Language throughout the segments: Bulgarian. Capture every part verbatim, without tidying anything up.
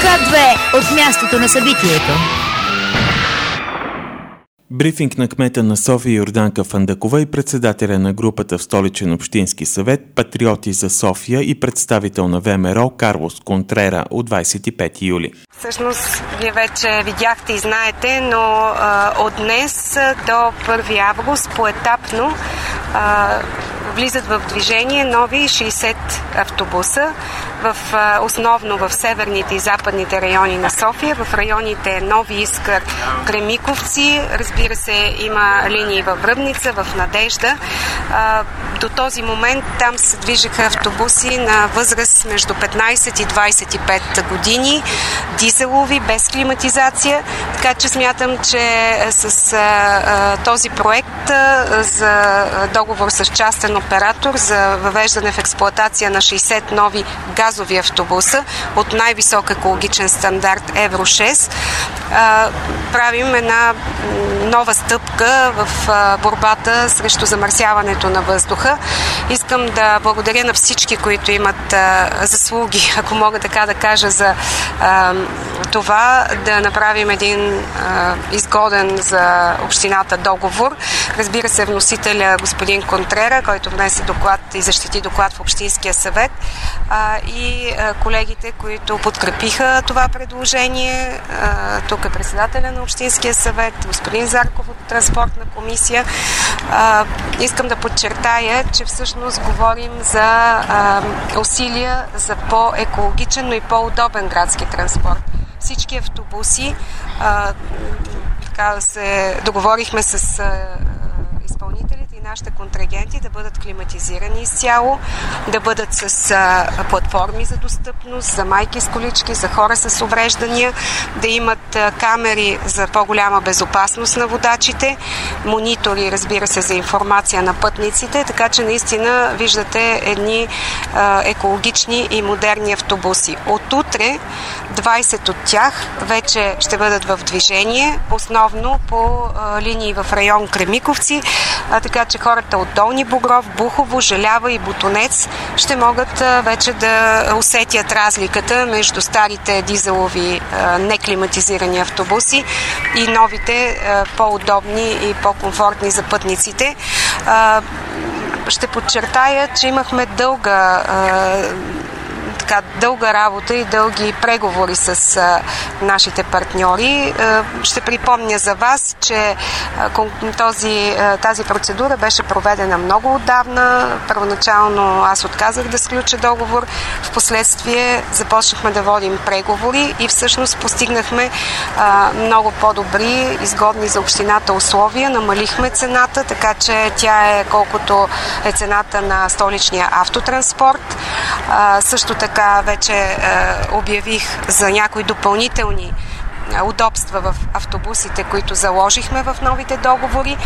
Ка две от мястото на събитието. Брифинг на кмета на София Йорданка Фандъкова и председателя на групата в Столичен общински съвет Патриоти за София и представител на ВМРО Карлос Контрера от двадесет и пети юли. Всъщност, вие вече видяхте и знаете, но а, от днес до първи август поетапно а, влизат в движение нови шейсет автобуса, в, а, основно в северните и западните райони на София, в районите Нови Искър, Кремиковци, разбира се, има линии във Връбница, в Надежда. А, до този момент там се движеха автобуси на възраст между петнадесет и двадесет и пет години, дизелови, без климатизация, така че смятам, че с а, този проект а, за договор с частен оператор за въвеждане в експлоатация на шейсет нови газови автобуса от най-висок екологичен стандарт Евро шест, а, правим една нова стъпка в а, борбата срещу замърсяването на въздуха. Искам да благодаря на всички, които имат а, заслуги, ако мога така да кажа, за а, това да направим един а, изгоден за общината договор. Разбира се, вносителя господин Контрера, който внесе доклад и защити доклад в Общинския съвет, а, и а, колегите, които подкрепиха това предложение. А, тук е председателя на Общинския съвет, господин Зарков от Транспортна комисия. А, искам да подчертая, че всъщност говорим за а, усилия за по-екологичен, но и по-удобен градски транспорт. Всички автобуси, а, така се договорихме с а, изпълнителите и нашите контрагенти да бъдат климатизирани изцяло, да бъдат с а, платформи за достъпност, за майки с колички, за хора с увреждания, да имат а, камери за по-голяма безопасност на водачите, монитори, разбира се, за информация на пътниците, така че наистина виждате едни а, екологични и модерни автобуси. От утре двадесет от тях вече ще бъдат в движение, основно по а, линии в район Кремиковци, а, така че хората от Долни Богров, Бухово, Желява и Ботонец ще могат а, вече да усетят разликата между старите дизелови а, неклиматизирани автобуси и новите а, по-удобни и по-комфортни за пътниците. А, ще подчертая, че имахме дълга а, така, дълга работа и дълги преговори с а, нашите партньори. А, ще припомня за вас, че а, този, а, тази процедура беше проведена много отдавна. Първоначално аз отказах да сключа договор. Впоследствие започнахме да водим преговори и всъщност постигнахме а, много по-добри, изгодни за общината условия. Намалихме цената, така че тя е колкото е цената на столичния автотранспорт. А, също така вече е, обявих за някои допълнителни удобства в автобусите, които заложихме в новите договори,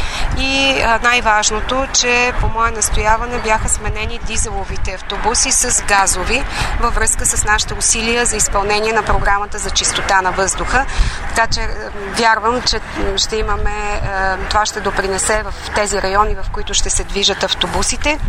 и а, най-важното, че по мое настояване бяха сменени дизеловите автобуси с газови във връзка с нашите усилия за изпълнение на програмата за чистота на въздуха. Така че вярвам, че ще имаме, а, това ще допринесе в тези райони, в които ще се движат автобусите.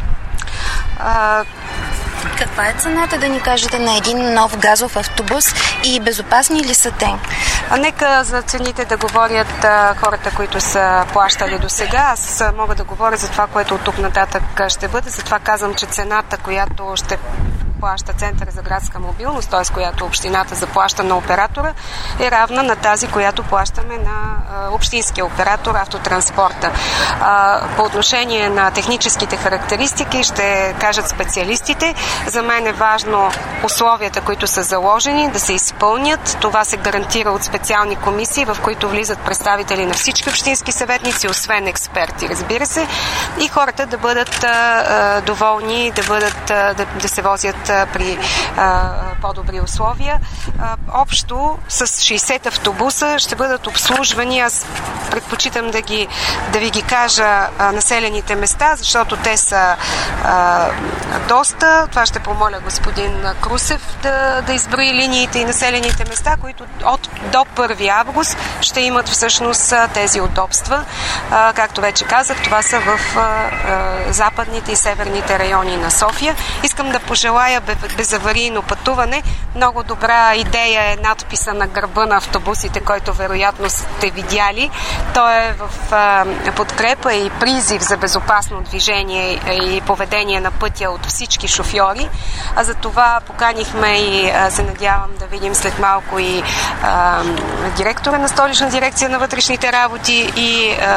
А, Каква е цената, да ни кажете, на един нов газов автобус и безопасни ли са те? А нека за цените да говорят а, хората, които са плащали до сега. Аз мога да говоря за това, което от тук нататък ще бъде. Затова казвам, че цената, която ще плаща Център за градска мобилност, т.е. която общината заплаща на оператора, е равна на тази, която плащаме на а, общинския оператор автотранспорта. А, по отношение на техническите характеристики ще кажат специалистите. За мен е важно условията, които са заложени, да се изпълнят. Това се гарантира от специални комисии, в които влизат представители на всички общински съветници, освен експерти, разбира се, и хората да бъдат а, доволни, да, бъдат, а, да, да се возят при а, по-добри условия. А, общо с шейсет автобуса ще бъдат обслужвани, аз предпочитам да, ги, да ви ги кажа а, населените места, защото те са а, доста. Това ще помоля господин Крусев да, да изброи линиите и населените места, които от, до първи август ще имат всъщност тези удобства. А, както вече казах, това са в а, а, западните и северните райони на София. Искам да пожелая идея безаварийно пътуване. Много добра идея е надписа на гърба на автобусите, който вероятно сте видяли. Той е в а, подкрепа и призив за безопасно движение и поведение на пътя от всички шофьори. А за това поканихме и а, се надявам да видим след малко и а, директора на Столична дирекция на вътрешните работи и а,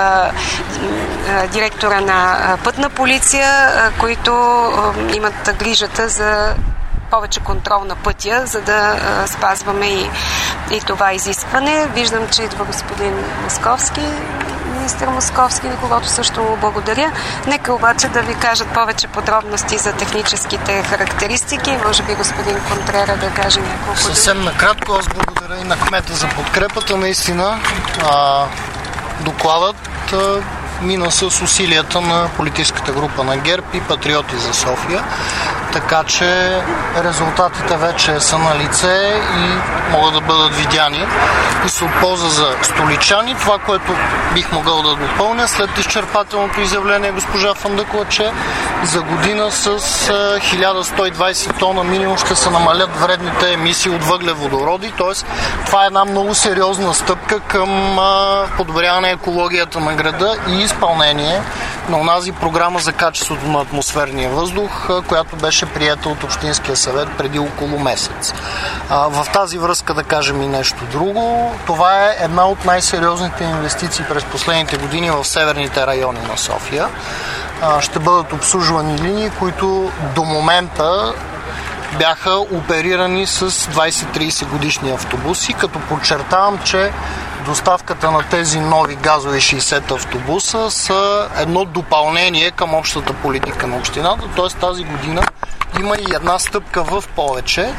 а, директора на а, пътна полиция, а, които а, имат грижата за повече контрол на пътя, за да а, спазваме и, и това изискване. Виждам, че идва господин Московски, министър Московски, на когото също му благодаря. Нека обаче да ви кажат повече подробности за техническите характеристики. Може би господин Контрера да каже няколко. Съвсем накратко, аз благодаря и на кмета за подкрепата. Наистина а, докладът а, мина с усилията на политическата група на ГЕРБ и Патриоти за София, така че резултатите вече са на лице и могат да бъдат видяни и са от полза за столичани. Това, което бих могъл да допълня след изчерпателното изявление госпожа Фандъкова, че за година с хиляда сто и двадесет тона минимум ще се намалят вредните емисии от въглеводороди, т.е. това е една много сериозна стъпка към подобряване екологията на града и изпълнение на онази програма за качеството на атмосферния въздух, която беше приета от Общинския съвет преди около месец. В тази връзка да кажем и нещо друго. Това е една от най-сериозните инвестиции през последните години в северните райони на София. Ще бъдат обслужвани линии, които до момента бяха оперирани с двадесет-тридесет годишни автобуси, като подчертавам, че доставката на тези нови газови шейсет автобуса са едно допълнение към общата политика на общината, т.е. тази година има и една стъпка в повече,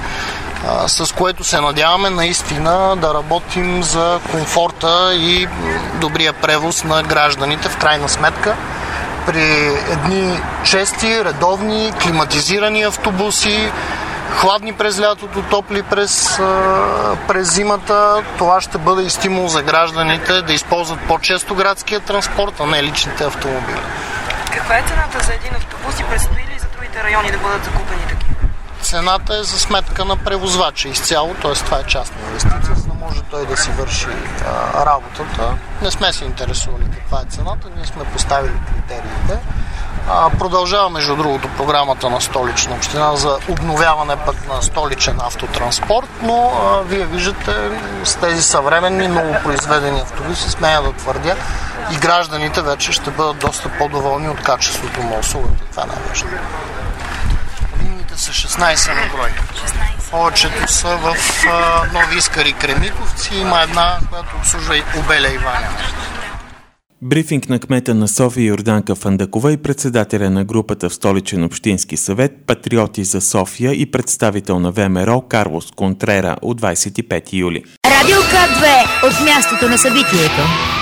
с което се надяваме наистина да работим за комфорта и добрия превоз на гражданите. В крайна сметка при едни чести, редовни, климатизирани автобуси, хладни през лятото, топли през, през зимата, това ще бъде и стимул за гражданите да използват по-често градския транспорт, а не личните автомобили. Каква е цената за един автобус и предстои ли за другите райони да бъдат закупени такива? Цената е за сметка на превозвача изцяло, т.е. това е частна инвестиция, за да може той да си върши а, работата. Не сме се интересували каква е цената, ние сме поставили критериите. А, продължава, между другото, програмата на Столична община за обновяване пък на столичен автотранспорт, но а, вие виждате с тези съвременни, много произведени автобуси, смея да твърдя, и гражданите вече ще бъдат доста по-доволни от качеството на услугата. Това е най-важно. Линиите са шестнадесет на брой. Повечето са в а, Нови Искър и Кремиковци. Има една, която обслужва и Обеля и Ваня. Брифинг на кмета на София Йорданка Фандъкова и председателя на групата в Столичен общински съвет, Патриоти за София и представител на ВМРО Карлос Контрера от двадесет и пети юли. Радио К две от мястото на събитието.